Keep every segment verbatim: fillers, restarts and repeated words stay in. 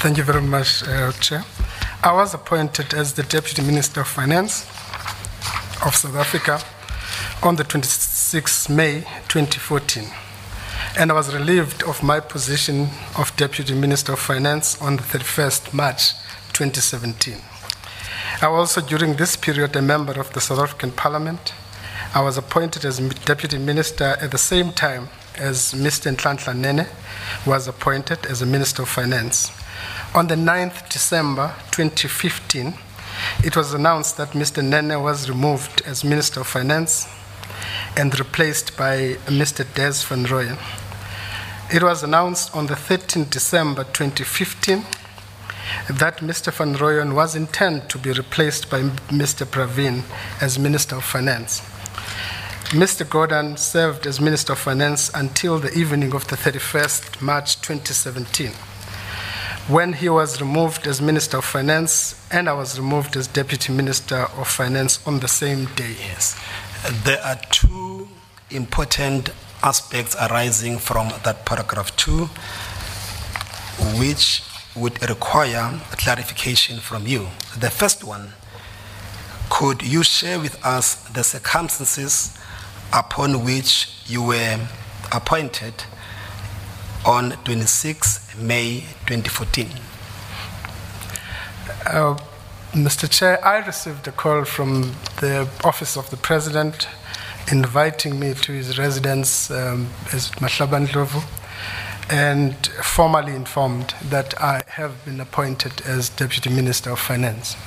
Thank you very much, uh, Chair. I was appointed as the Deputy Minister of Finance of South Africa on the twenty-sixth of May twenty fourteen, and I was relieved of my position of Deputy Minister of Finance on the thirty-first of March twenty seventeen. I was also during this period a member of the South African Parliament. I was appointed as Deputy Minister at the same time as Mister Nhlanhla Nene was appointed as a Minister of Finance. On the ninth of December twenty fifteen, it was announced that Mister Nene was removed as Minister of Finance and replaced by Mister Des van Rooyen. It was announced on the thirteenth of December twenty fifteen that Mister van Rooyen was intended to be replaced by Mister Pravin as Minister of Finance. Mister Gordhan served as Minister of Finance until the evening of the thirty-first of March twenty seventeen, when he was removed as Minister of Finance and I was removed as Deputy Minister of Finance on the same day. Yes. There are two important aspects arising from that paragraph two, which would require clarification from you. The first one, could you share with us the circumstances upon which you were appointed on twenty-sixth of May twenty fourteen? Uh, Mister Chair, I received a call from the Office of the President inviting me to his residence um, as Mahlaba Ndlovu, and formally informed that I have been appointed as Deputy Minister of Finance.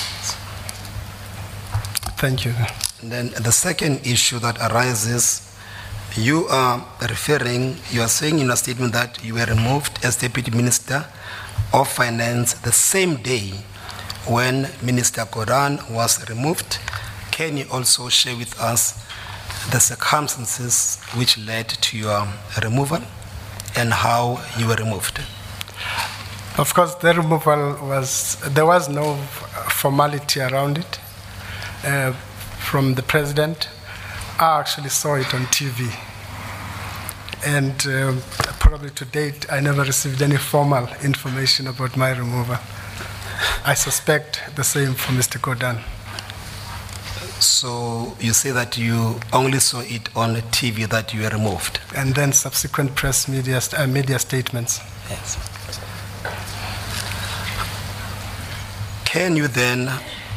Thank you. And then the second issue that arises, you are referring, you are saying in your statement that you were removed as Deputy Minister of Finance the same day when Minister Gordhan was removed. Can you also share with us the circumstances which led to your removal and how you were removed? Of course, the removal was, there was no formality around it uh, from the President. I actually saw it on T V. And uh, probably to date, I never received any formal information about my removal. I suspect the same for Mister Gordhan. So you say that you only saw it on T V that you were removed? And then subsequent press media, uh, media statements. Yes. Can you then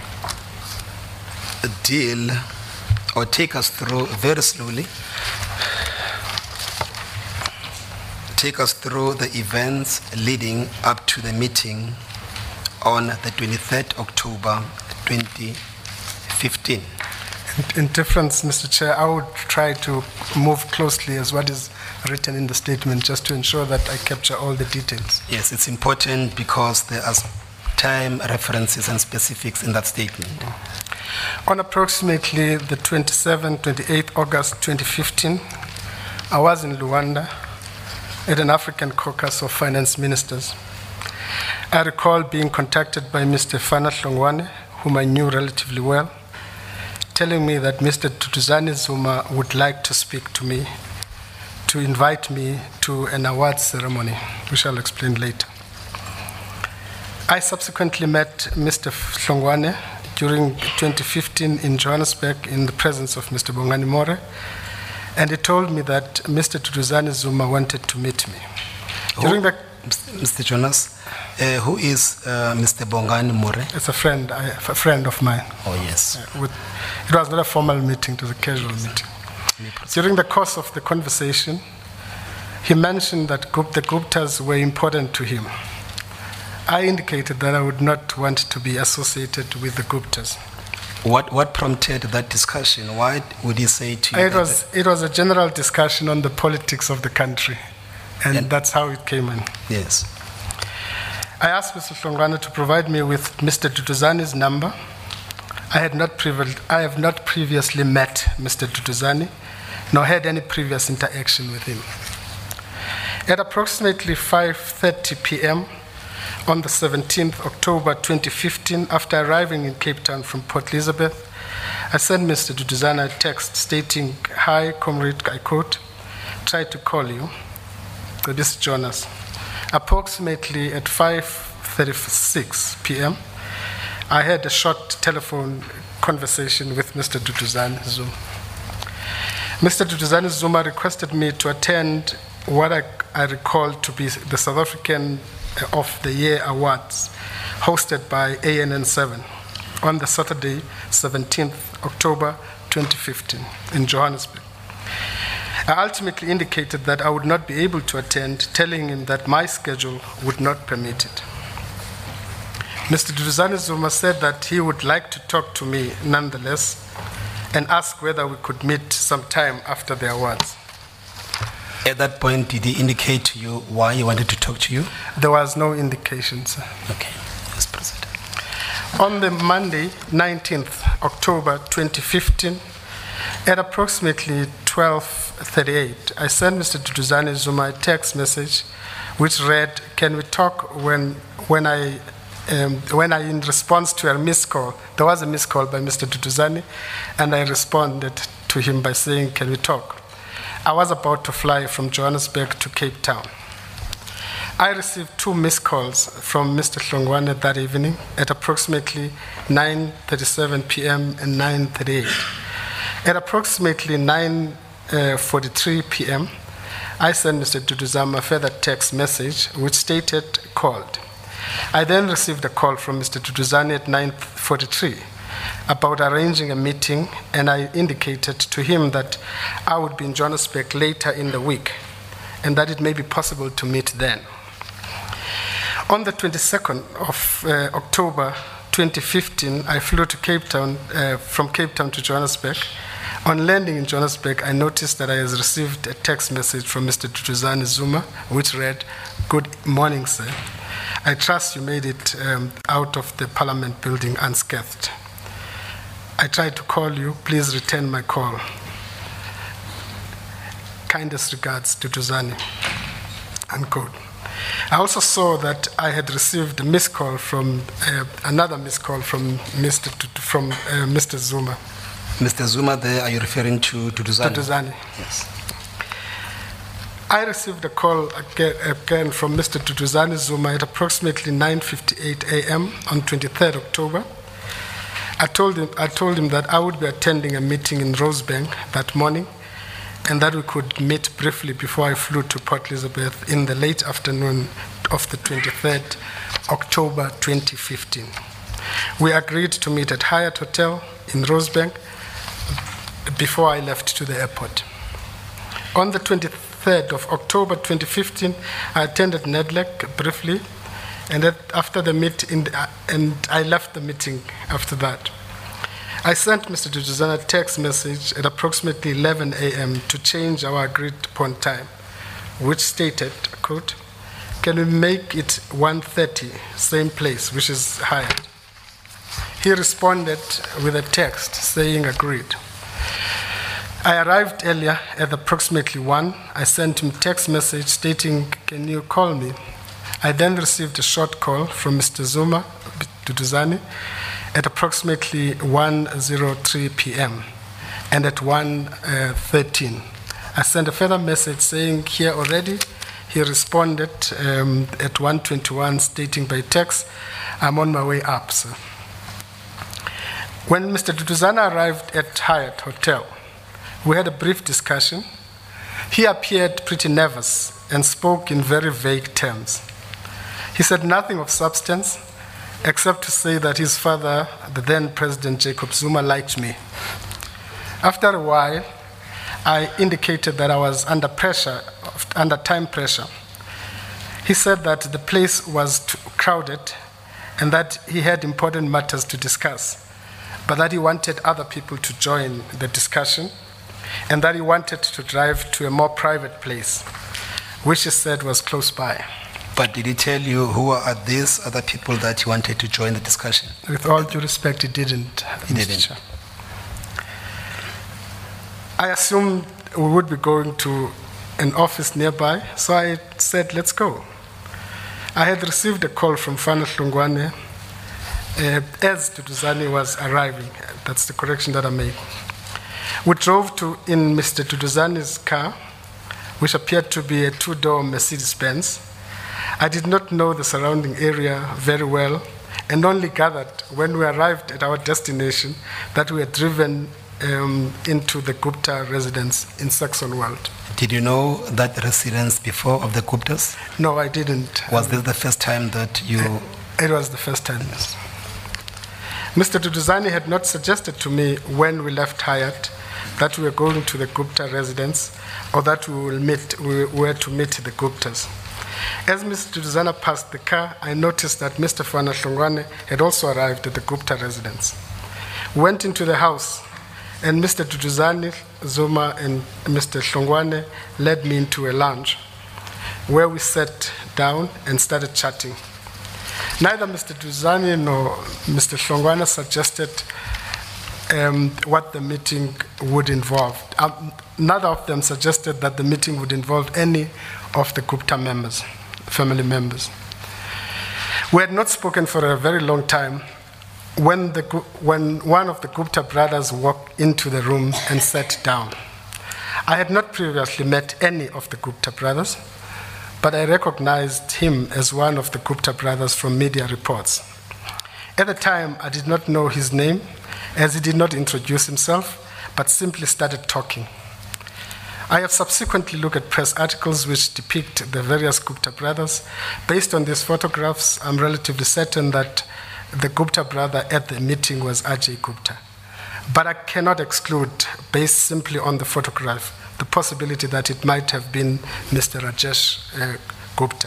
deal or take us through very slowly, take us through the events leading up to the meeting on the twenty-third of October twenty fifteen? In, in difference, Mister Chair, I would try to move closely as what is written in the statement, just to ensure that I capture all the details. Yes, it's important because there are time references and specifics in that statement. On approximately the twenty-seventh, twenty-eighth of August twenty fifteen, I was in Luanda at an African caucus of finance ministers. I recall being contacted by Mister Fana Hlongwane, whom I knew relatively well, telling me that Mister Duduzane Zuma would like to speak to me, to invite me to an awards ceremony, which I'll explain later. I subsequently met Mister Hlongwane during twenty fifteen in Johannesburg in the presence of Mister Bongani More, and he told me that Mister Duduzane Zuma wanted to meet me. During the Mister Jonas, uh, who is uh, Mister Bongani More? It's a friend, I, a friend of mine. Oh, yes. Uh, with, it was not a formal meeting, it was a casual meeting. During the course of the conversation, he mentioned that the Guptas were important to him. I indicated that I would not want to be associated with the Guptas. What, what prompted that discussion? Why would he say to you? It was, it was a general discussion on the politics of the country, and, and that's how it came in. Yes. I asked Mister Hlongwane to provide me with Mister Duduzane's number. I, had not previ- I have not previously met Mister Duduzane, nor had any previous interaction with him. At approximately five thirty p.m., on the seventeenth of October twenty fifteen, after arriving in Cape Town from Port Elizabeth, I sent Mister Duduzane a text stating, "Hi, comrade," I quote, "tried to call you. So this is Jonas. Approximately at five thirty-six p m, I had a short telephone conversation with Mister Duduzane Zuma. Mister Duduzane Zuma requested me to attend what I, I recall to be the South African of the Year Awards, hosted by A N N seven on the Saturday, seventeenth October twenty fifteen in Johannesburg. I ultimately indicated that I would not be able to attend, telling him that my schedule would not permit it. Mister Duduzane Zuma said that he would like to talk to me nonetheless and ask whether we could meet sometime after the awards. At that point, did he indicate to you why he wanted to talk to you? There was no indication, sir. Okay, yes, President. On the Monday, nineteenth October twenty fifteen, at approximately twelve thirty-eight, I sent Mister Duduzane Zuma a text message which read, "Can we talk?" when, when I Um, when I, in response to a missed call, there was a missed call by Mister Duduzane, and I responded to him by saying, "Can we talk?" I was about to fly from Johannesburg to Cape Town. I received two missed calls from Mister Hlongwane that evening at approximately nine thirty-seven p m and nine thirty-eight. At approximately nine forty-three p m, I sent Mister Duduzane a further text message which stated, "Called." I then received a call from Mister Duduzane at nine forty-three about arranging a meeting, and I indicated to him that I would be in Johannesburg later in the week and that it may be possible to meet then. On the twenty-second of uh, October twenty fifteen, I flew to Cape Town, uh, from Cape Town to Johannesburg. On landing in Johannesburg, I noticed that I had received a text message from Mister Duduzane Zuma which read, "Good morning, sir. I trust you made it um, out of the Parliament building unscathed. I tried to call you. Please return my call. Kindest regards, Duduzane," unquote. I also saw that I had received a missed call from uh, another missed call from Mister T- from uh, Mister Zuma. Mister Zuma, there, are you referring to Duduzane? Duduzane. Yes. I received a call again, again from Mister Duduzane Zuma at approximately nine fifty-eight a m on twenty-third October. I told him I told him that I would be attending a meeting in Rosebank that morning, and that we could meet briefly before I flew to Port Elizabeth in the late afternoon of the twenty-third October twenty fifteen. We agreed to meet at Hyatt Hotel in Rosebank before I left to the airport. On the twenty-third of October twenty fifteen, I attended N E D L E C briefly, and that after the meeting, uh, and I left the meeting after that. I sent Mister Duduzane a text message at approximately eleven a m to change our agreed upon time, which stated, quote, "Can we make it one thirty, same place," which is Hyatt. He responded with a text saying agreed. I arrived earlier at approximately one. I sent him a text message stating, "Can you call me?" I then received a short call from Mister Zuma Duduzane at approximately one oh three p m and at one thirteen. I sent a further message saying, "Here already." He responded um, at one twenty-one stating by text, "I'm on my way up, sir." When Mister Duduzane arrived at Hyatt Hotel, we had a brief discussion. He appeared pretty nervous and spoke in very vague terms. He said nothing of substance, except to say that his father, the then President Jacob Zuma, liked me. After a while, I indicated that I was under pressure, under time pressure. He said that the place was too crowded and that he had important matters to discuss, but that he wanted other people to join the discussion, and that he wanted to drive to a more private place, which he said was close by. But did he tell you who are these other people that he wanted to join the discussion? With all due respect, he didn't. He didn't. I assumed we would be going to an office nearby, so I said, "Let's go." I had received a call from Fana Hlongwane uh, as Duduzane was arriving. That's the correction that I made. We drove to in Mister Duduzane's car, which appeared to be a two-door Mercedes-Benz. I did not know the surrounding area very well and only gathered when we arrived at our destination that we had driven um, into the Gupta residence in Saxonwold. Did you know that residence before of the Guptas? No, I didn't. Was this the first time that you... It was the first time, yes. Mister Duduzane had not suggested to me when we left Hyatt that we were going to the Gupta residence or that we, will meet, we were to meet the Guptas. As Mister Duduzane passed the car, I noticed that Mister Fana Hlongwane had also arrived at the Gupta residence. We went into the house, and Mister Duduzane, Zuma, and Mister Hlongwane led me into a lounge where we sat down and started chatting. Neither Mister Duduzane nor Mister Hlongwane suggested um, what the meeting would involve. Um, neither of them suggested that the meeting would involve any of the Gupta members, family members. We had not spoken for a very long time when, the, when one of the Gupta brothers walked into the room and sat down. I had not previously met any of the Gupta brothers, but I recognized him as one of the Gupta brothers from media reports. At the time, I did not know his name, as he did not introduce himself, but simply started talking. I have subsequently looked at press articles which depict the various Gupta brothers. Based on these photographs, I'm relatively certain that the Gupta brother at the meeting was Ajay Gupta. But I cannot exclude, based simply on the photograph, the possibility that it might have been Mister Rajesh uh, Gupta.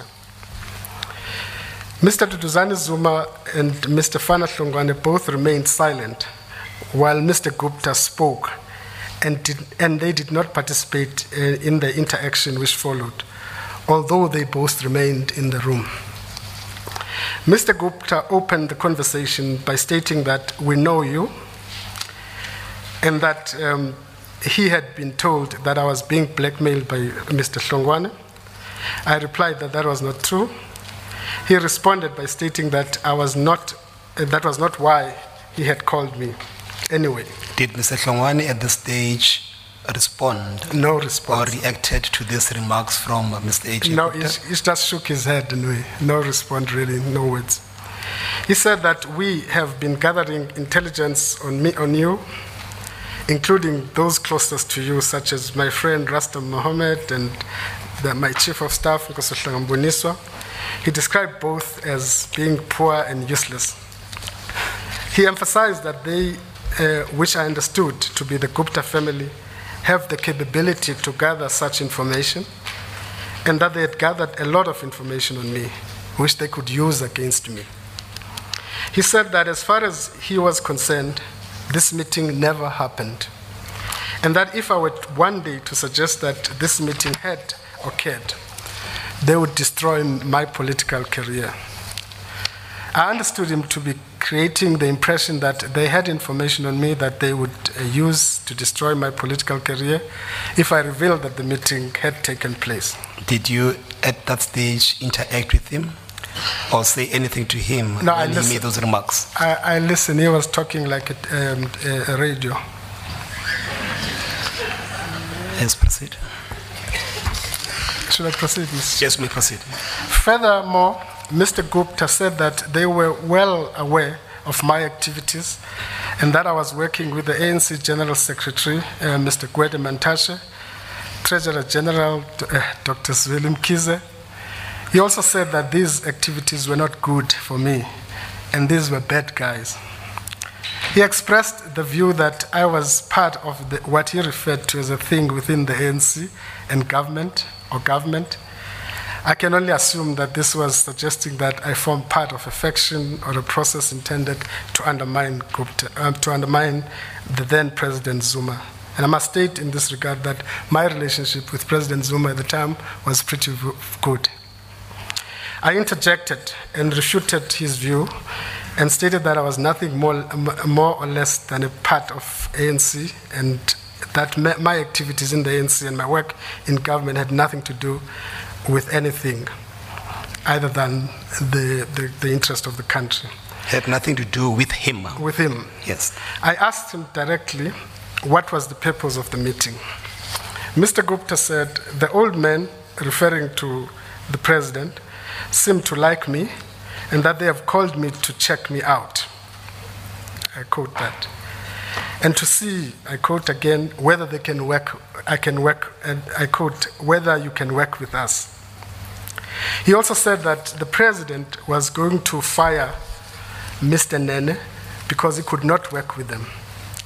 Mister Duduzane Zuma and Mister Fana Hlongwane both remained silent while Mister Gupta spoke, and, did, and they did not participate uh, in the interaction which followed, although they both remained in the room. Mister Gupta opened the conversation by stating that we know you, and that um, he had been told that I was being blackmailed by Mister Hlongwane. I replied that that was not true. He responded by stating that I was not, uh, that was not why he had called me. Anyway. Did Mister Hlongwane at this stage respond? No response. Or reacted to these remarks from uh, Mister H. No, he, he just shook his head anyway. No response really, no words. He said that we have been gathering intelligence on me, on you, including those closest to you, such as my friend Rastam Mohammed and the, my chief of staff, Nkosi Mbuniswa. He described both as being poor and useless. He emphasized that they, uh, which I understood to be the Gupta family, have the capability to gather such information, and that they had gathered a lot of information on me, which they could use against me. He said that as far as he was concerned, this meeting never happened, and that if I were one day to suggest that this meeting had occurred, they would destroy my political career. I understood him to be creating the impression that they had information on me that they would uh, use to destroy my political career if I revealed that the meeting had taken place. Did you, at that stage, interact with him or say anything to him no, when I he listen, made those remarks? I, I listened. He was talking like a, um, a radio. Yes, proceed. Should I proceed, Mister Yes, we proceed. Furthermore, Mister Gupta said that they were well aware of my activities and that I was working with the A N C General Secretary, uh, Mister Gwede Mantashe, Treasurer General uh, Doctor Zweli Mkhize. He also said that these activities were not good for me and these were bad guys. He expressed the view that I was part of the, what he referred to as a thing within the A N C and government or government. I can only assume that this was suggesting that I formed part of a faction or a process intended to undermine Gupta, uh, to undermine the then President Zuma. And I must state in this regard that my relationship with President Zuma at the time was pretty good. I interjected and refuted his view and stated that I was nothing more, more or less than a part of A N C, and that my activities in the A N C and my work in government had nothing to do with anything other than the, the, the interest of the country. Had nothing to do with him? With him. Yes. I asked him directly what was the purpose of the meeting. Mister Gupta said the old man, referring to the president, seem to like me and that they have called me to check me out. I quote that. And to see, I quote again, whether they can work, I can work, and I quote, whether you can work with us. He also said that the president was going to fire Mister Nene because he could not work with them.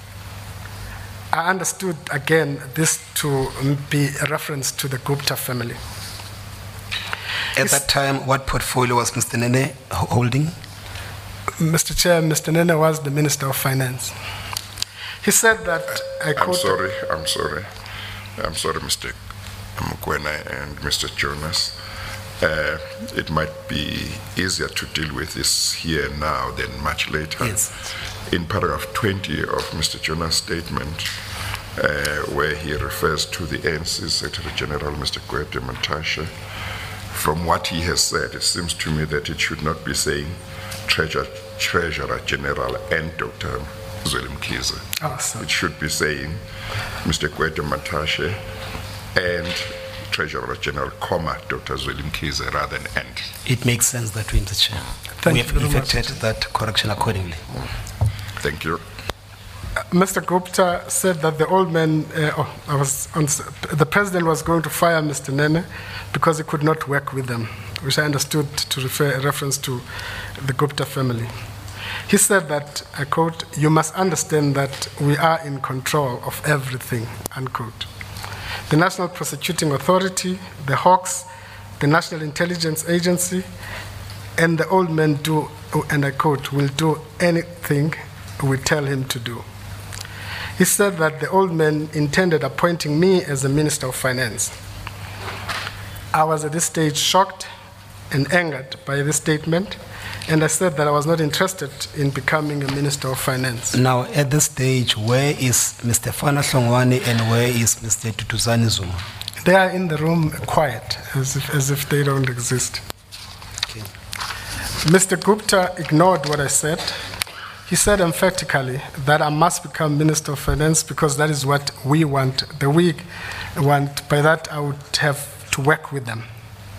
I understood, again, this to be a reference to the Gupta family. At that time, what portfolio was Mister Nene holding? Mister Chair, Mister Nene was the Minister of Finance. He said that, I I'm quote, sorry, I'm sorry. I'm sorry, Mister Mokoena and Mister Jonas. Uh, it might be easier to deal with this here now than much later. Yes. In paragraph twenty of Mister Jonas' statement, uh, where he refers to the A N C Secretary General, Mister Gwede Mantashe, from what he has said, it seems to me that it should not be saying Treasurer, Treasurer General and Doctor Zweli Mkhize. Awesome. It should be saying Mister Gwede Mantashe and Treasurer General, comma, Doctor Zweli Mkhize, rather than and. It makes sense that way, Mister Chair. Thank we you have very much. effected that correction accordingly. Thank you. Mister Gupta said that the old man, uh, oh, I was on, the president was going to fire Mister Nene because he could not work with them, which I understood to refer a reference to the Gupta family. He said that, I quote, "You must understand that we are in control of everything," unquote. The National Prosecuting Authority, the Hawks, the National Intelligence Agency, and the old man do, and I quote, "will do anything we tell him to do." He said that the old man intended appointing me as the Minister of Finance. I was at this stage shocked and angered by this statement, and I said that I was not interested in becoming a Minister of Finance. Now, at this stage, where is Mister Fana Hlongwane and where is Mister Duduzane Zuma? They are in the room quiet, as if, as if they don't exist. Okay. Mister Gupta ignored what I said. He said emphatically that I must become Minister of Finance because that is what we want, the we want. By that, I would have to work with them.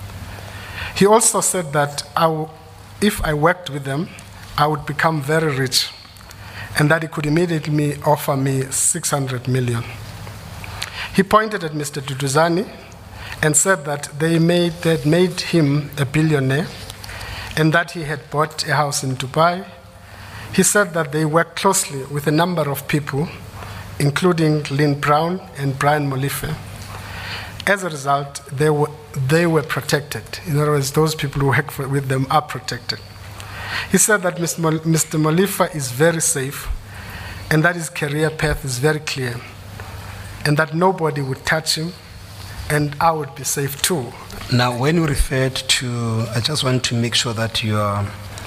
He also said that I w- if I worked with them, I would become very rich, and that he could immediately offer me six hundred million. He pointed at Mister Duduzane and said that they made, they had made him a billionaire and that he had bought a house in Dubai. He said that they worked closely with a number of people, including Lynn Brown and Brian Molife. As a result, they were, they were protected. In other words, those people who work for, with them are protected. He said that Mister Molife is very safe and that his career path is very clear and that nobody would touch him and I would be safe too. Now, when you referred to, I just want to make sure that your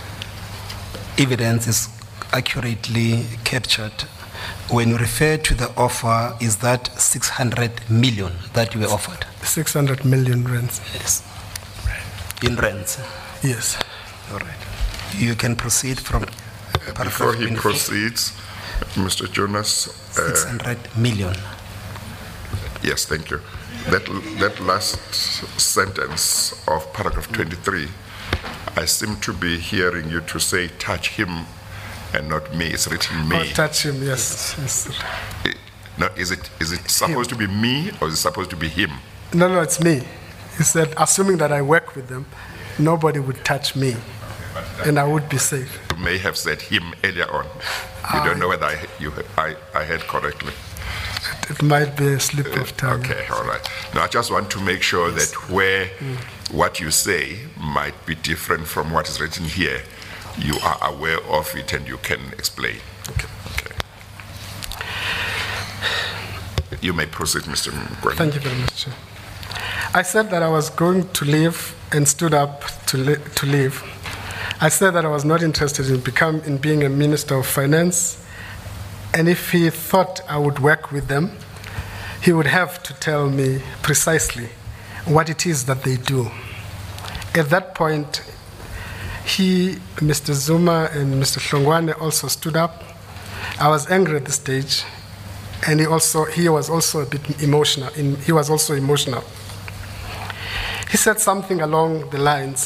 evidence is accurately captured. When you refer to the offer, is that six hundred million that you were offered? six hundred million rands. Yes. In rents? Yes. All right. You can proceed from Before he proceeds, Mister Jonas. uh, six hundred million. Yes, thank you. That, that last sentence of paragraph twenty-three, I seem to be hearing you to say touch him and not me. It's written me. Oh, touch him, yes. yes. It- no, is it is it supposed to be me or is it supposed to be him? No, no, it's me. He said, assuming that I work with them, nobody would touch me and I would be safe. You may have said him earlier on. You I- don't know whether I, you, I, I heard correctly. It might be a slip of tongue. Okay, all right. Now, I just want to make sure that where what you say might be different from what is written here, you are aware of it and you can explain. Okay. Okay. You may proceed, Mister Mkwena. Thank you very much, Chair. I said that I was going to leave and stood up to, li- to leave. I said that I was not interested in, become, in being a Minister of Finance, and if he thought I would work with them, he would have to tell me precisely what it is that they do. At that point, he, Mister Zuma, and Mister Hlongwane also stood up. I was angry at this stage, and he also he was also a bit emotional. In, he was also emotional. He said something along the lines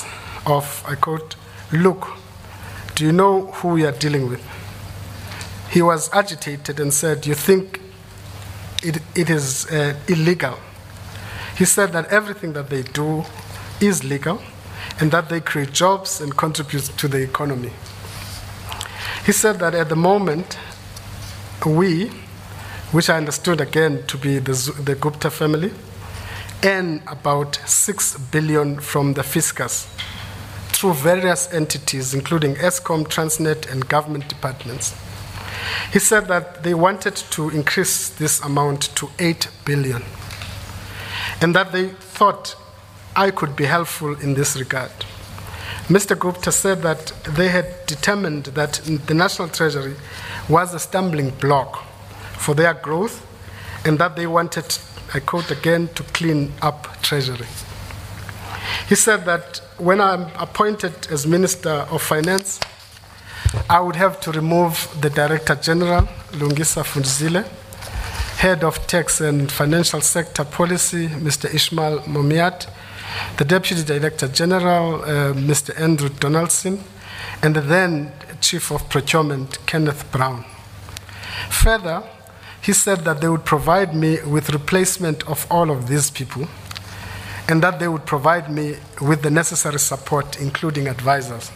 of, I quote, "Look, do you know who we are dealing with?" He was agitated and said, "You think it, it is uh, illegal?" He said that everything that they do is legal and that they create jobs and contribute to the economy. He said that at the moment, we, which I understood again to be the, the Gupta family, earn about six billion from the fiscus through various entities, including Eskom, Transnet, and government departments. He said that they wanted to increase this amount to eight billion, and that they thought I could be helpful in this regard. Mister Gupta said that they had determined that the National Treasury was a stumbling block for their growth, and that they wanted, I quote again, to clean up Treasury. He said that when I'm appointed as Minister of Finance, I would have to remove the Director General, Lungisa Funzile, Head of Tax and Financial Sector Policy, Mister Ishmael Momiat, the Deputy Director General, uh, Mister Andrew Donaldson, and the then Chief of Procurement, Kenneth Brown. Further, he said that they would provide me with replacement of all of these people, and that they would provide me with the necessary support, including advisors.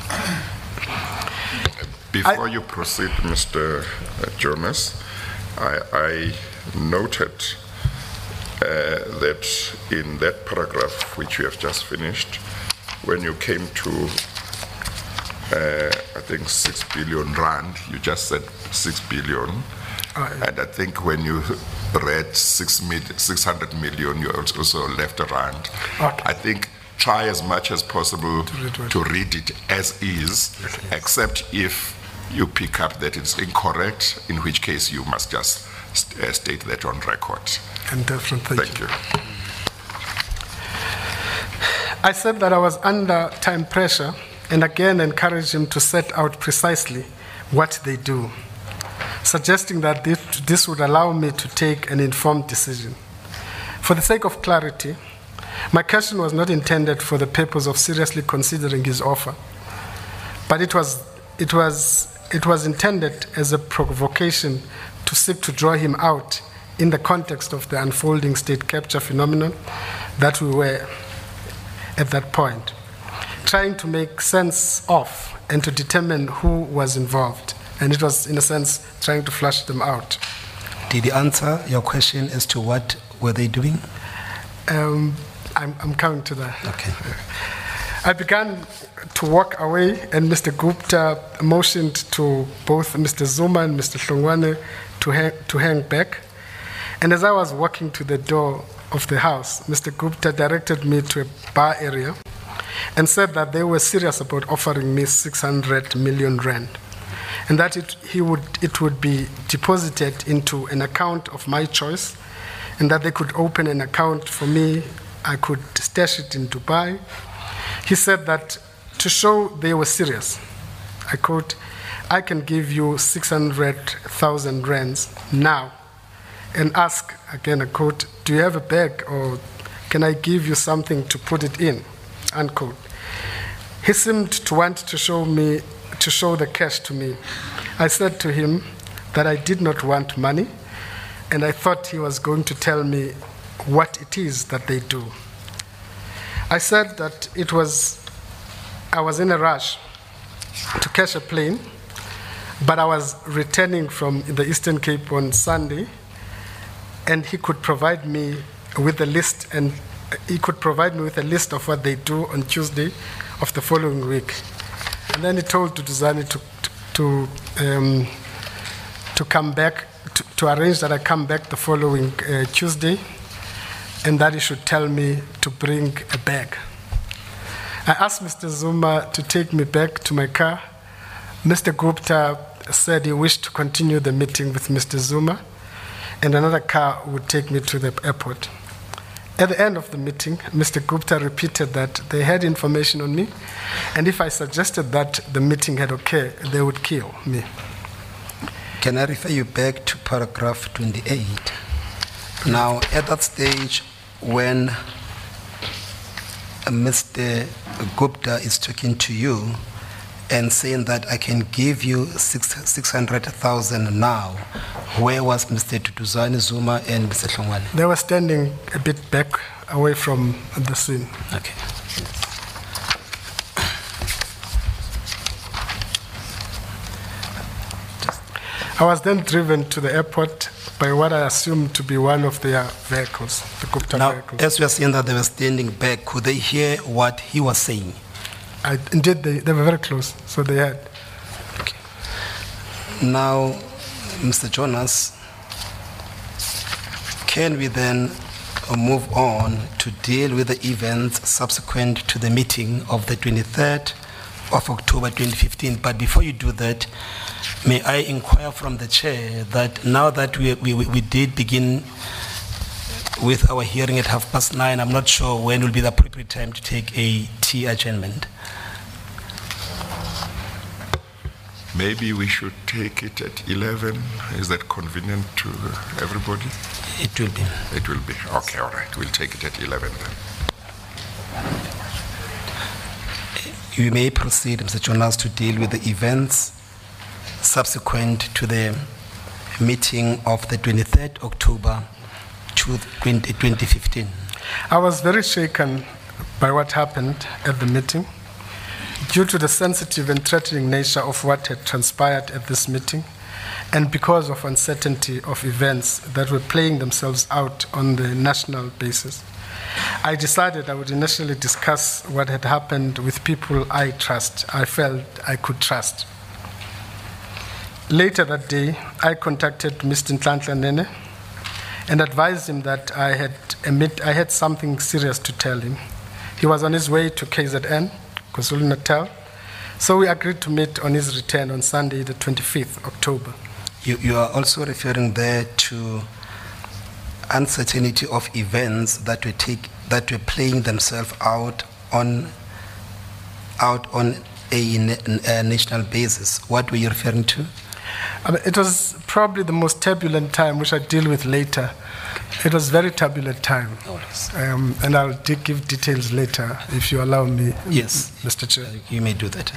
Before I, you proceed, Mister Jonas, I, I noted uh, that in that paragraph which you have just finished, when you came to, uh, I think, six billion rand, you just said six billion. Uh, and I think when you read six, mid, six hundred million, you also left a rand. Okay. I think try as much as possible to read, to read it as is, yes, except if you pick up that it's incorrect, in which case you must just st- uh, state that on record. And definitely, thank, thank you. you. I said that I was under time pressure, and again encouraged him to set out precisely what they do, suggesting that this, this would allow me to take an informed decision. For the sake of clarity, my question was not intended for the purpose of seriously considering his offer, but it was, it was, it was intended as a provocation to seek to draw him out in the context of the unfolding state capture phenomenon that we were at that point, trying to make sense of and to determine who was involved. And it was, in a sense, trying to flush them out. Did he answer your question as to what were they doing? Um, I'm, I'm coming to that. Okay. I began to walk away, and Mister Gupta motioned to both Mister Zuma and Mister Hlongwane to hang, to hang back. And as I was walking to the door of the house, Mister Gupta directed me to a bar area and said that they were serious about offering me six hundred million rand, and that it, he would, it would be deposited into an account of my choice, and that they could open an account for me. I could stash it in Dubai. He said that to show they were serious, I quote, "I can give you six hundred thousand rands now and ask," again I quote, "do you have a bag or can I give you something to put it in?" Unquote. He seemed to want to show me, to show the cash to me. I said to him that I did not want money, and I thought he was going to tell me what it is that they do. I said that it was, I was in a rush to catch a plane, but I was returning from the Eastern Cape on Sunday, and he could provide me with a list, and he could provide me with a list of what they do on Tuesday of the following week. And then he told Duduzane to to um, to come back, to, to arrange that I come back the following uh, Tuesday, and that he should tell me to bring a bag. I asked Mister Zuma to take me back to my car. Mister Gupta said he wished to continue the meeting with Mister Zuma, and another car would take me to the airport. At the end of the meeting, Mister Gupta repeated that they had information on me, and if I suggested that the meeting had occurred, they would kill me. Can I refer you back to paragraph twenty-eight? Now, at that stage, when Mister Gupta is talking to you and saying that I can give you six, 600,000 now, where was Mister Tutuzani Zuma and Mister Hlongwane? They were standing a bit back away from the scene. Okay. I was then driven to the airport by what I assumed to be one of their vehicles, the Gupta Now, vehicles. as we are seeing that they were standing back, could they hear what he was saying? I, indeed, they, they were very close, so they had. Okay. Now, Mister Jonas, can we then move on to deal with the events subsequent to the meeting of the twenty-third of October twenty fifteen? But before you do that, may I inquire from the chair that now that we, we, we did begin with our hearing at half past nine, I'm not sure when will be the appropriate time to take a tea adjournment. Maybe we should take it at eleven. Is that convenient to everybody? It will be. It will be. Okay, all right. We'll take it at eleven then. You may proceed, Mister Jonas, to deal with the events subsequent to the meeting of the twenty-third of October twenty fifteen. I was very shaken by what happened at the meeting due to the sensitive and threatening nature of what had transpired at this meeting and because of uncertainty of events that were playing themselves out on the national basis. I decided I would initially discuss what had happened with people I trust, I felt I could trust. Later that day, I contacted Mister Nhlanhla Nene and advised him that I had, admit, I had something serious to tell him. He was on his way to K Z N, KwaZulu-Natal, so we agreed to meet on his return on Sunday, the twenty-fifth of October. You, you are also referring there to uncertainty of events that were, take, that were playing themselves out on, out on a, a national basis. What were you referring to? I mean, it was probably the most turbulent time, which I deal with later. It was very turbulent time. Um, and I'll de- give details later, if you allow me, yes, Mister Chair. You may do that.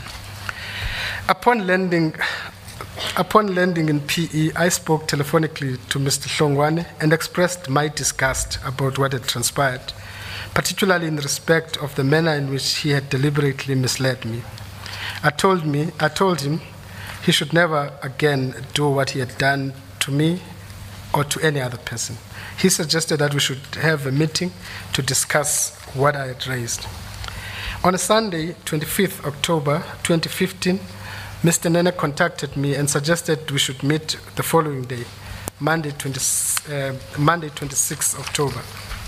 Upon landing, upon landing in P E, I spoke telephonically to Mister Hlongwane and expressed my disgust about what had transpired, particularly in respect of the manner in which he had deliberately misled me. I told me, I told him he should never again do what he had done to me or to any other person. He suggested that we should have a meeting to discuss what I had raised. On a Sunday, twenty-fifth of October twenty fifteen, Mister Nene contacted me and suggested we should meet the following day, Monday, twenty, uh, Monday twenty-sixth of October.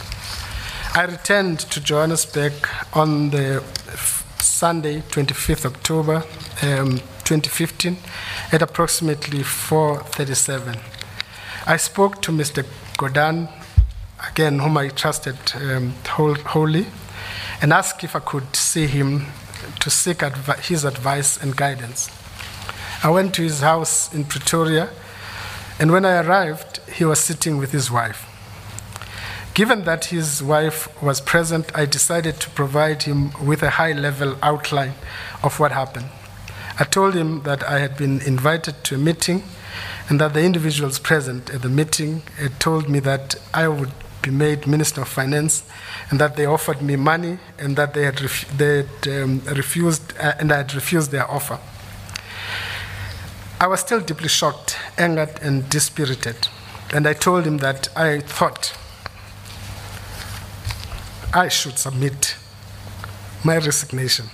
I returned to Johannesburg on the Sunday, twenty-fifth of October um, twenty fifteen, at approximately four thirty-seven. I spoke to Mister Godan, again, whom I trusted um, wholly, and asked if I could see him to seek advi- his advice and guidance. I went to his house in Pretoria, and when I arrived, he was sitting with his wife. Given that his wife was present, I decided to provide him with a high-level outline of what happened. I told him that I had been invited to a meeting and that the individuals present at the meeting had told me that I would be made Minister of Finance and that they offered me money and that they had, ref- they had um, refused, uh, and I had refused their offer. I was still deeply shocked, angered, and dispirited, and I told him that I thought I should submit my resignation.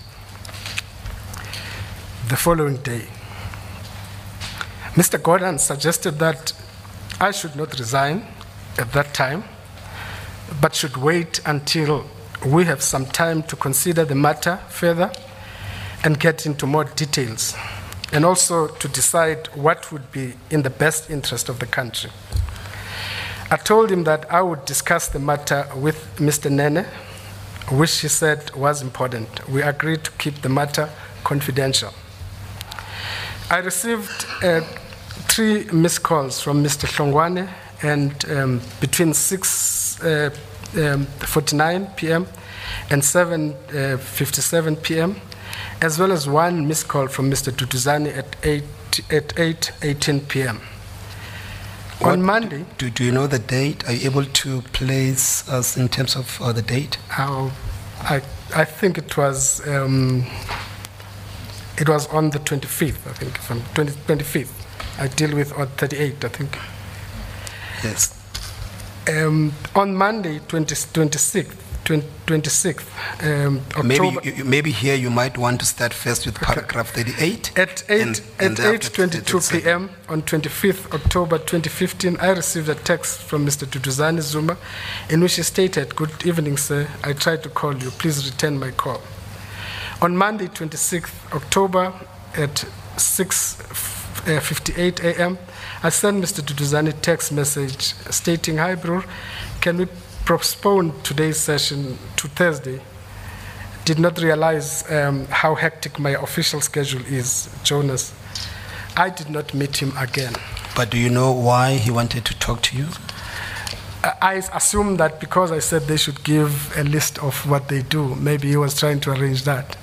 The following day, Mister Gordon suggested that I should not resign at that time, but should wait until we have some time to consider the matter further and get into more details, and also to decide what would be in the best interest of the country. I told him that I would discuss the matter with Mister Nene, which he said was important. We agreed to keep the matter confidential. I received uh, three missed calls from Mister Hlongwane, and um, between six forty-nine uh, um, p.m. and seven fifty-seven p m, as well as one missed call from Mister Duduzane at eight eighteen p m On Monday... Do, do you know the date? Are you able to place us in terms of uh, the date? I'll, I, I think it was... Um, it was on the twenty-fifth, I think, from twenty-fifth. I deal with on thirty-eighth, I think. Yes. Um, on Monday, twenty-sixth, twenty-sixth um, October. Maybe, you, maybe here you might want to start first with paragraph thirty-eight. At eight twenty-two p m on twenty-fifth October twenty fifteen, I received a text from Mister Duduzane Zuma in which he stated, "Good evening, sir. I tried to call you. Please return my call." On Monday, twenty-sixth October at six fifty-eight a m, I sent Mister Duduzane a text message stating, "Hi, bro, can we postpone today's session to Thursday? Did not realize um, how hectic my official schedule is, Jonas." I did not meet him again. But do you know why he wanted to talk to you? I assume that because I said they should give a list of what they do, maybe he was trying to arrange that.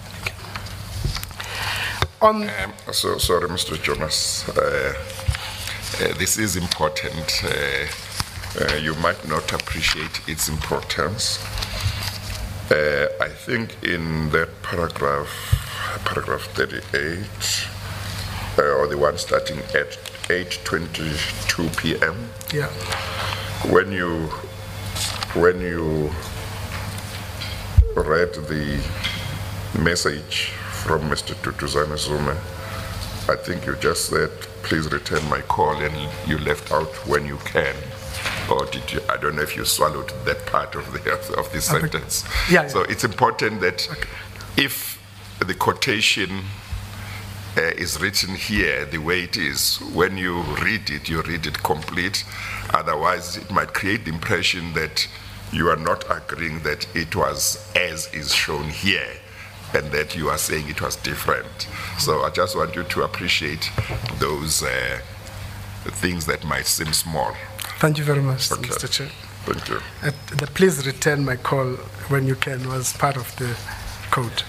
On um, so, sorry, Mister Jonas. Uh, uh, this is important. Uh, uh, you might not appreciate its importance. Uh, I think in that paragraph, paragraph thirty-eight, uh, or the one starting at eight twenty-two p m, yeah. when you when you read the message from Mister Duduzane Zuma, I think you just said, "Please return my call," and you left out "when you can." Or did you? I don't know if you swallowed that part of the of the sentence. Yeah, yeah. So it's important that okay. if the quotation uh, is written here the way it is, when you read it, you read it complete. Otherwise, it might create the impression that you are not agreeing that it was as is shown here, and that you are saying it was different. So I just want you to appreciate those uh, things that might seem small. Thank you very much, Okay. Mister Chair. Thank you. Uh, the "please return my call when you can" was part of the code.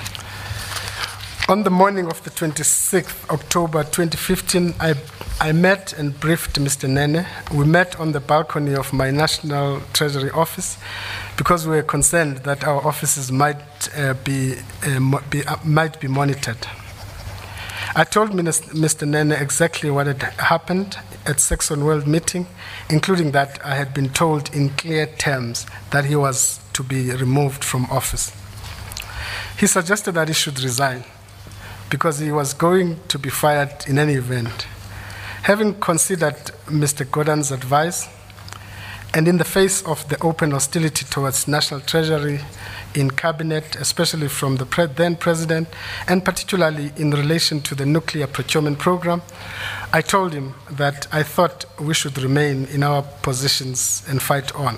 On the morning of the twenty-sixth October twenty fifteen, I, I met and briefed Mister Nene. We met on the balcony of my National Treasury office because we were concerned that our offices might, uh, be, uh, mo be, uh, might be monitored. I told Mister Nene exactly what had happened at Saxon World meeting, including that I had been told in clear terms that he was to be removed from office. He suggested that he should resign because he was going to be fired in any event. Having considered Mister Gordon's advice, and in the face of the open hostility towards National Treasury in Cabinet, especially from the pre then President, and particularly in relation to the nuclear procurement program, I told him that I thought we should remain in our positions and fight on,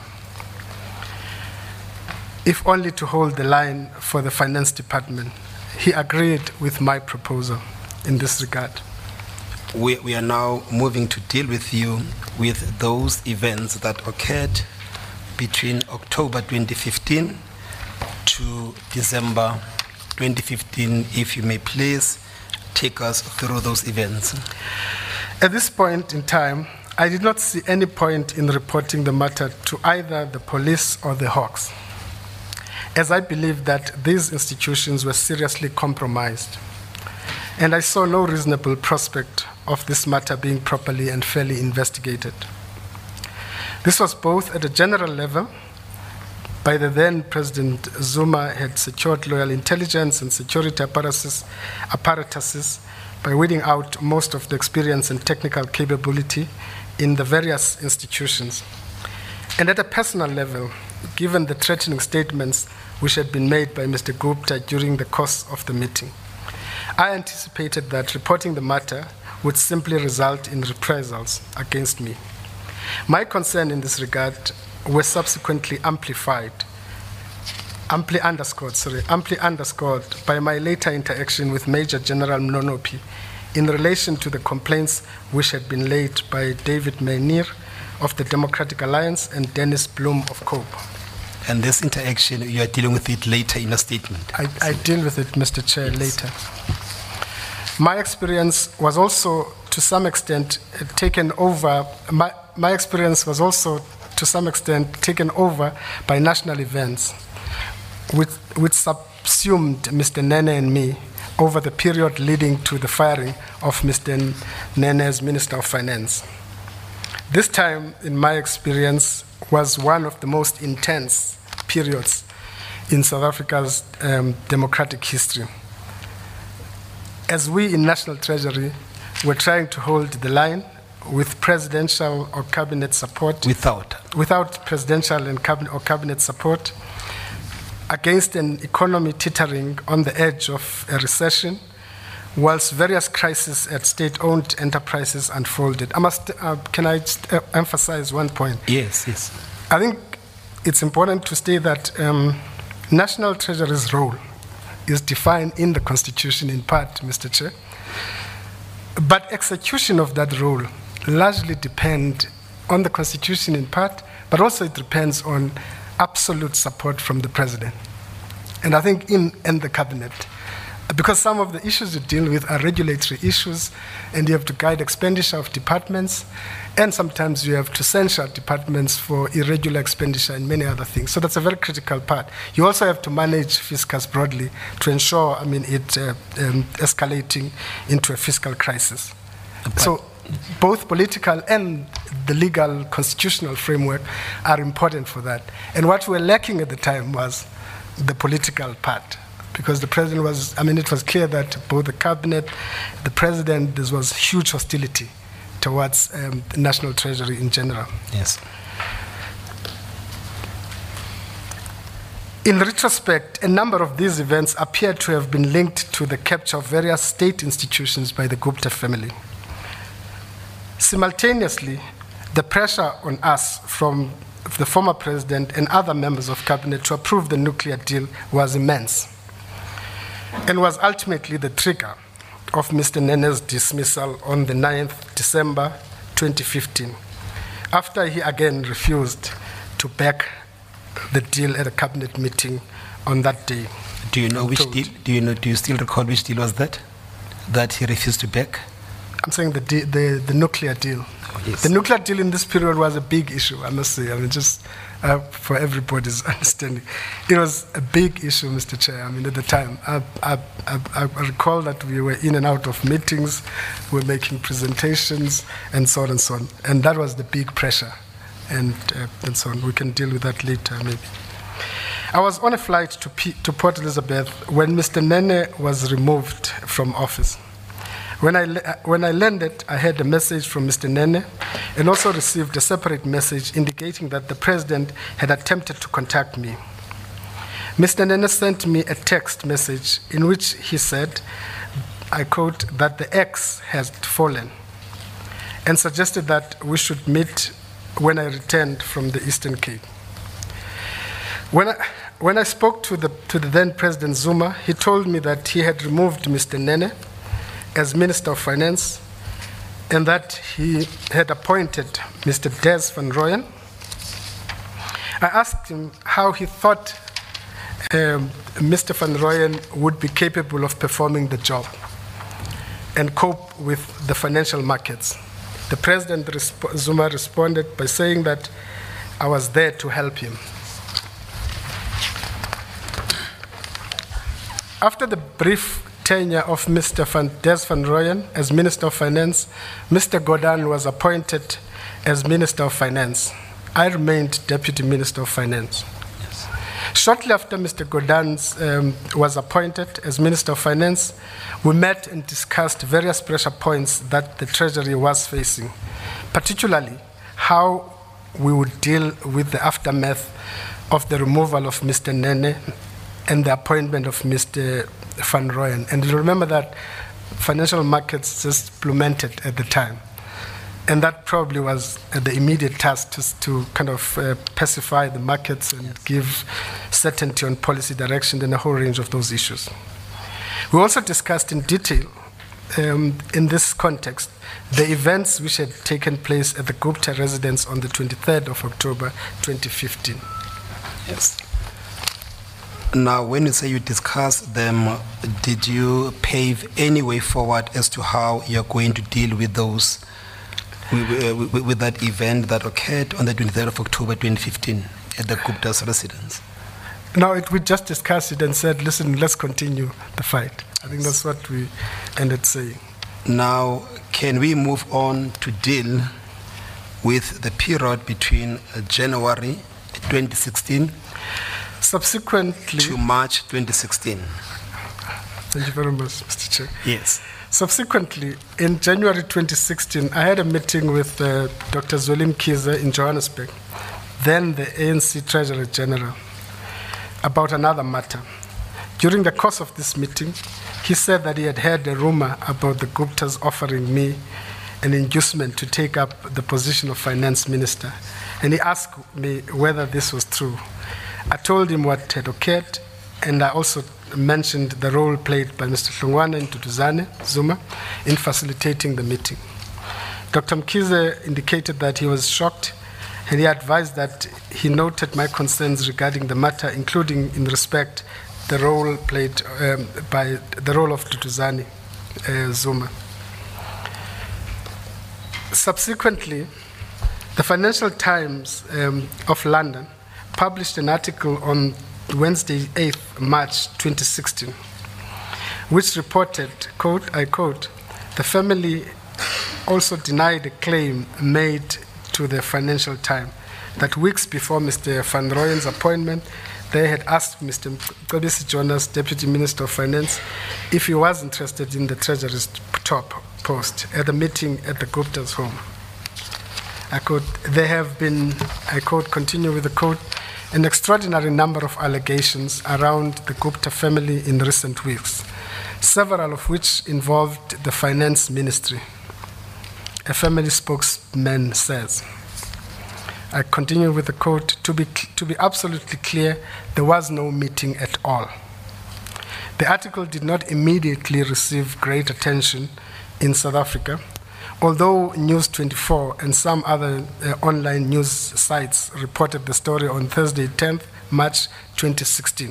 if only to hold the line for the Finance Department. He agreed with my proposal in this regard. We, we are now moving to deal with you with those events that occurred between October twenty fifteen to December twenty fifteen. If you may please take us through those events. At this point in time, I did not see any point in reporting the matter to either the police or the Hawks, as I believe that these institutions were seriously compromised, and I saw no reasonable prospect of this matter being properly and fairly investigated. This was both at a general level. By the then President Zuma had secured loyal intelligence and security apparatuses, apparatuses by weeding out most of the experience and technical capability in the various institutions. And at a personal level, given the threatening statements which had been made by Mister Gupta during the course of the meeting, I anticipated that reporting the matter would simply result in reprisals against me. My concern in this regard were subsequently amplified, amply underscored, sorry, amply underscored by my later interaction with Major General Mnonopi in relation to the complaints which had been laid by David Mainir of the Democratic Alliance and Dennis Bloom of COPE. And this interaction, you are dealing with it later in a statement. I, I deal with it, Mister Chair, yes. later. My experience was also, to some extent, uh, taken over. My, my experience was also, to some extent, taken over by national events, which, which subsumed Mister Nene and me over the period leading to the firing of Mister Nene as Minister of Finance. This time, in my experience, was one of the most intense periods in South Africa's um, democratic history. As we in National Treasury were trying to hold the line with presidential or cabinet support, without, without presidential and cabinet or cabinet support, against an economy teetering on the edge of a recession, whilst various crises at state-owned enterprises unfolded. I must, uh, can I just uh, emphasize one point? Yes, yes. I think it's important to state that um, National Treasury's role is defined in the Constitution in part, Mister Chair, but execution of that role largely depends on the Constitution in part, but also it depends on absolute support from the President. And I think in, in the Cabinet, because some of the issues you deal with are regulatory issues, and you have to guide expenditure of departments, and sometimes you have to censure departments for irregular expenditure and many other things. So that's a very critical part. You also have to manage fiscus broadly to ensure, I mean, it uh, um, escalating into a fiscal crisis. But so both political and the legal constitutional framework are important for that. And what we were lacking at the time was the political part. Because the president was, I mean, it was clear that both the cabinet, the president, there was huge hostility towards um, the National Treasury in general. Yes. In retrospect, a number of these events appear to have been linked to the capture of various state institutions by the Gupta family. Simultaneously, the pressure on us from the former president and other members of cabinet to approve the nuclear deal was immense, and was ultimately the trigger of Mister Nene's dismissal on the ninth of December twenty fifteen, after he again refused to back the deal at a cabinet meeting on that day. Do you know which deal? Do you know? Do you still recall which deal was that? That he refused to back? I'm saying the de- the, the nuclear deal. Oh, yes. The nuclear deal in this period was a big issue, I must say. I mean, just uh, for everybody's understanding. It was a big issue, Mister Chair. I mean, at the time, I, I, I, I recall that we were in and out of meetings, we were making presentations, and so on and so on. And that was the big pressure, and, uh, and so on. We can deal with that later, maybe. I was on a flight to, P- to Port Elizabeth when Mister Nene was removed from office. When I, when I landed, I had a message from Mister Nene and also received a separate message indicating that the president had attempted to contact me. Mister Nene sent me a text message in which he said, I quote, that the X has fallen, and suggested that we should meet when I returned from the Eastern Cape. When I, when I spoke to the, to the then President Zuma, he told me that he had removed Mister Nene as Minister of Finance, and that he had appointed Mister Des van Rooyen. I asked him how he thought um, Mister van Rooyen would be capable of performing the job and cope with the financial markets. The President resp- Zuma responded by saying that I was there to help him. After the brief tenure of Mister Van Des van Rooyen as Minister of Finance, Mister Gordhan was appointed as Minister of Finance. I remained Deputy Minister of Finance. Yes. Shortly after Mister Gordhan um, was appointed as Minister of Finance, we met and discussed various pressure points that the Treasury was facing, particularly how we would deal with the aftermath of the removal of Mister Nene and the appointment of Mister Van Rooyen. And remember that financial markets just plummeted at the time. And that probably was uh, the immediate task to, to kind of uh, pacify the markets and yes. give certainty on policy direction and a whole range of those issues. We also discussed in detail, um, in this context, the events which had taken place at the Gupta residence on the twenty-third of October twenty fifteen. Yes. Now, when you say you discussed them, did you pave any way forward as to how you're going to deal with those, with, with, with that event that occurred on the twenty-third of October twenty fifteen at the Gupta's residence? No, it, we just discussed it and said, listen, let's continue the fight. I think that's what we ended saying. Now, can we move on to deal with the period between uh, January twenty sixteen Subsequently, to March twenty sixteen? Thank you very much, Mister Chair. Yes. Subsequently, in January twenty sixteen, I had a meeting with uh, Doctor Zweli Mkhize in Johannesburg, then the A N C Treasurer General, about another matter. During the course of this meeting, he said that he had heard a rumor about the Guptas offering me an inducement to take up the position of finance minister, and he asked me whether this was true. I told him what had occurred, and I also mentioned the role played by Mister Hlongwane Ntutuzane Zuma in facilitating the meeting. Doctor Mkhize indicated that he was shocked, and he advised that he noted my concerns regarding the matter, including in respect the role played um, by the role of Ntutuzane uh, Zuma. Subsequently, the Financial Times um, of London published an article on Wednesday, eighth March twenty sixteen, which reported, quote, I quote, the family also denied a claim made to the Financial Times that weeks before Mister Van Rooyen's appointment, they had asked Mister Mcebisi Jonas, Deputy Minister of Finance, if he was interested in the Treasury's top post at the meeting at the Gupta's home. I quote, there have been, I quote, continue with the quote, an extraordinary number of allegations around the Gupta family in recent weeks, several of which involved the finance ministry, a family spokesman says. I continue with the quote, to be, to be absolutely clear, there was no meeting at all. The article did not immediately receive great attention in South Africa, although News twenty-four and some other uh, online news sites reported the story on Thursday, tenth March twenty sixteen.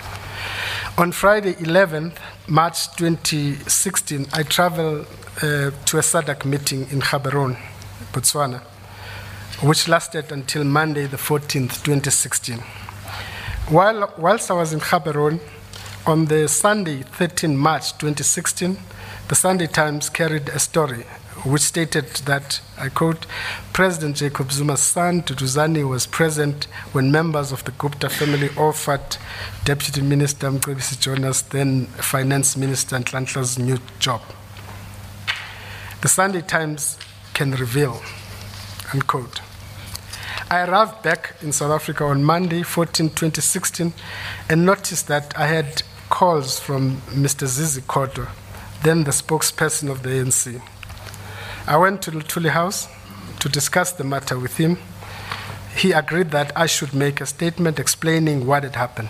On Friday, eleventh March twenty sixteen, I traveled uh, to a SADC meeting in Gaborone, Botswana, which lasted until Monday, the fourteenth, twenty sixteen. While, whilst I was in Gaborone, on the Sunday, thirteenth March twenty sixteen, the Sunday Times carried a story which stated that, I quote, President Jacob Zuma's son, Ntutuzane, was present when members of the Gupta family offered Deputy Minister Mcebisi Jonas, then Finance Minister Nhlanhla's new job. The Sunday Times can reveal, unquote. I arrived back in South Africa on Monday, fourteenth, twenty sixteen, and noticed that I had calls from Mister Zizi Kodwa, then the spokesperson of the A N C. I went to Luthuli House to discuss the matter with him. He agreed that I should make a statement explaining what had happened.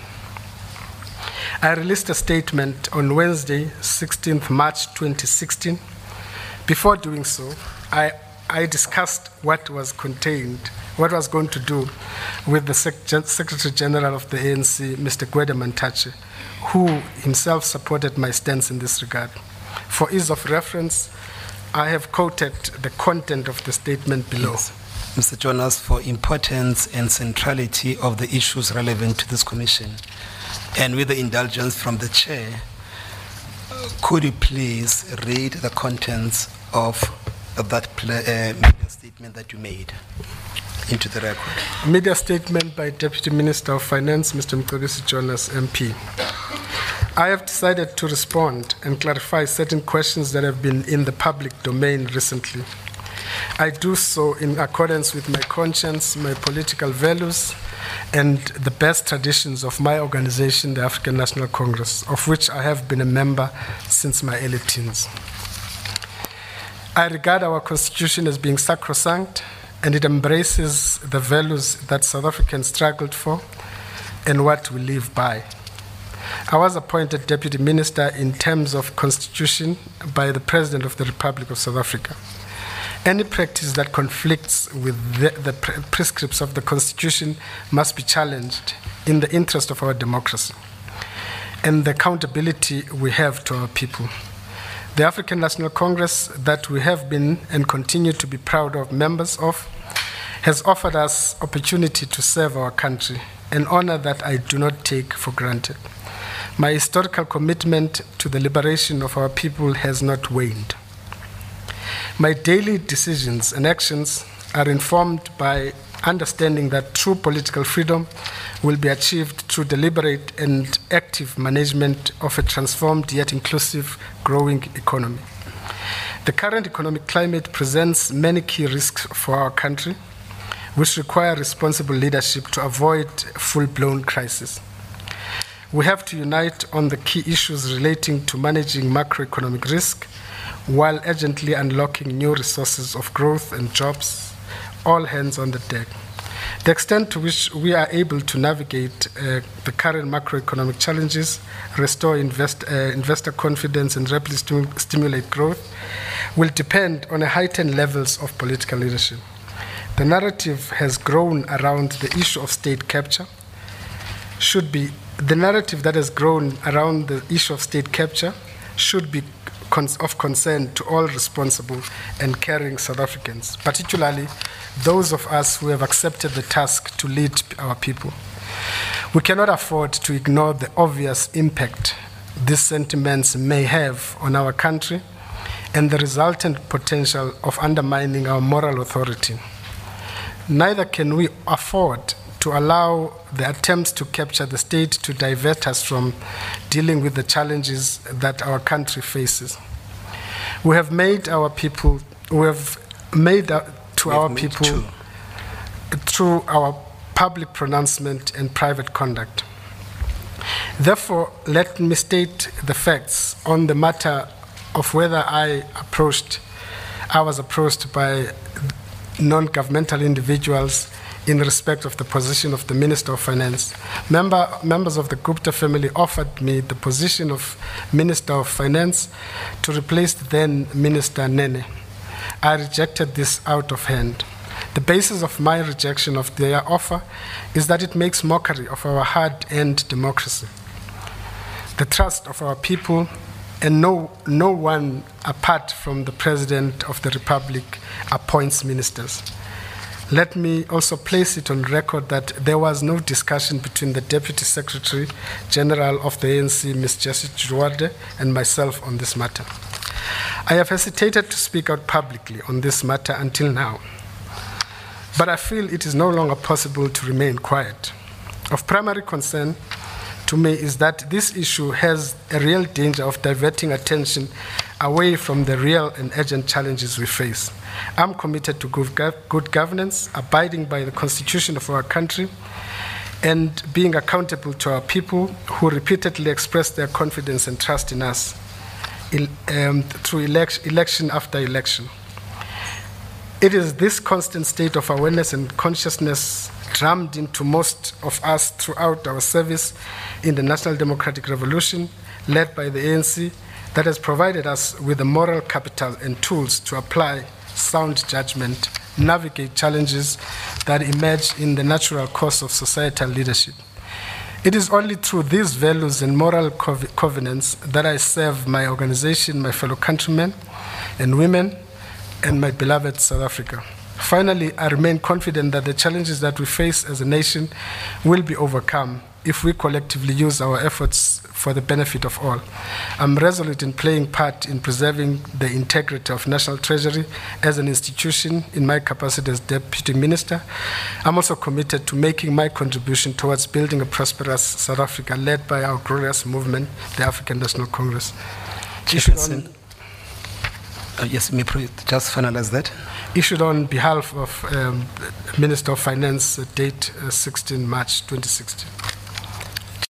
I released a statement on Wednesday, sixteenth March twenty sixteen. Before doing so, I, I discussed what was contained, what was going to do with the Sec- Secretary General of the A N C, Mister Gwede Mantashe, who himself supported my stance in this regard. For ease of reference, I have quoted the content of the statement below. Yes. Mister Jonas, for importance and centrality of the issues relevant to this commission, and with the indulgence from the chair, could you please read the contents of that pl- uh, media statement that you made into the record? Media statement by Deputy Minister of Finance, Mister Mcebisi Jonas, M P. I have decided to respond and clarify certain questions that have been in the public domain recently. I do so in accordance with my conscience, my political values, and the best traditions of my organization, the African National Congress, of which I have been a member since my early teens. I regard our constitution as being sacrosanct, and it embraces the values that South Africans struggled for and what we live by. I was appointed Deputy Minister in terms of Constitution by the President of the Republic of South Africa. Any practice that conflicts with the, the pre- prescripts of the Constitution must be challenged in the interest of our democracy and the accountability we have to our people. The African National Congress, that we have been and continue to be proud of members of, has offered us opportunity to serve our country, an honor that I do not take for granted. My historical commitment to the liberation of our people has not waned. My daily decisions and actions are informed by understanding that true political freedom will be achieved through deliberate and active management of a transformed yet inclusive growing economy. The current economic climate presents many key risks for our country, which require responsible leadership to avoid full-blown crisis. We have to unite on the key issues relating to managing macroeconomic risk while urgently unlocking new resources of growth and jobs, all hands on the deck. The extent to which we are able to navigate uh, the current macroeconomic challenges, restore invest, uh, investor confidence, and rapidly stu- stimulate growth will depend on a heightened levels of political leadership. The narrative has grown around the issue of state capture. Should be the narrative that has grown around the issue of state capture should be cons- of concern to all responsible and caring South Africans, particularly those of us who have accepted the task to lead our people. We cannot afford to ignore the obvious impact these sentiments may have on our country and the resultant potential of undermining our moral authority. Neither can we afford to allow the attempts to capture the state to divert us from dealing with the challenges that our country faces. We have made our people, we have made uh, to we our people two. through our public pronouncement and private conduct. Therefore, let me state the facts on the matter of whether I approached, I was approached by non-governmental individuals in respect of the position of the Minister of Finance. Member, members of the Gupta family offered me the position of Minister of Finance to replace the then Minister Nene. I rejected this out of hand. The basis of my rejection of their offer is that it makes mockery of our hard-earned democracy, the trust of our people, and no, no one apart from the President of the Republic appoints ministers. Let me also place it on record that there was no discussion between the Deputy Secretary General of the A N C, Miz Jessie Jwade, and myself on this matter. I have hesitated to speak out publicly on this matter until now, but I feel it is no longer possible to remain quiet. Of primary concern to me is that this issue has a real danger of diverting attention away from the real and urgent challenges we face. I'm committed to good, gov- good governance, abiding by the constitution of our country, and being accountable to our people who repeatedly express their confidence and trust in us il- um, through elect- election after election. It is this constant state of awareness and consciousness drummed into most of us throughout our service in the National Democratic Revolution, led by the A N C, that has provided us with the moral capital and tools to apply sound judgment, navigate challenges that emerge in the natural course of societal leadership. It is only through these values and moral cov- covenants that I serve my organization, my fellow countrymen and women, and my beloved South Africa. Finally, I remain confident that the challenges that we face as a nation will be overcome if we collectively use our efforts for the benefit of all. I'm resolute in playing part in preserving the integrity of National Treasury as an institution in my capacity as Deputy Minister. I'm also committed to making my contribution towards building a prosperous South Africa led by our glorious movement, the African National Congress. Chairperson, uh, yes, may I just finalize that? Issued on behalf of um, Minister of Finance, uh, date uh, sixteenth March twenty sixteen.